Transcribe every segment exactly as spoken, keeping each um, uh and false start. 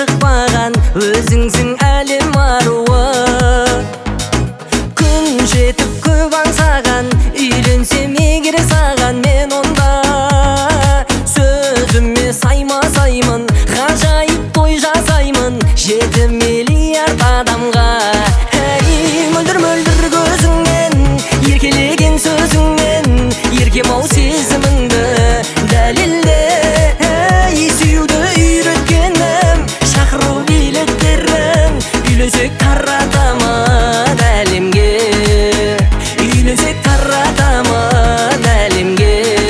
шықпаған өзіңсің әлем аруы. Күн жетіп көп аңсаған, үйленсем егер саған мен онда сөзіме саймасаймын, ғажайып той жасаймын жеті миллиард адамға. Әй, мөлдір мөлдір көзіңмен, еркелеген сөзіңмен, еркем ау сезіміңді дәлелде. Әй, сүюді үйреткенім, шақыру билеттерін, үйленсек таратамын әлемге, үйленсек таратамын әлемге.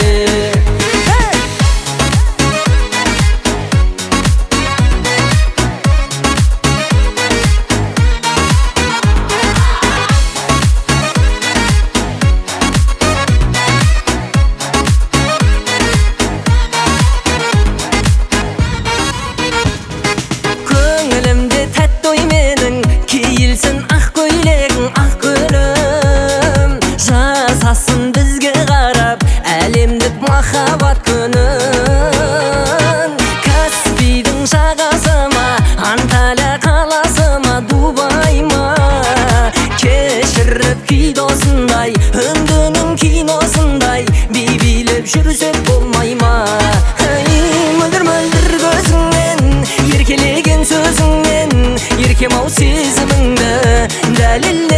Көңілімде тәтті ой менің, киілсін ақ көйлегің, ақ гүлім. Жасасын бізге қарап әлемдік махаббат күнін. Каспийдің жағасыма, Анталия қаласыма, Дубай ма, кешіріп күй досындай, үндінің киносындай би билеп жүрсек болмай ма? Әй, мөлдір мөлдір көзіңмен, еркелеген сөзіңмен, еркем ау сезіміңді дәлелде.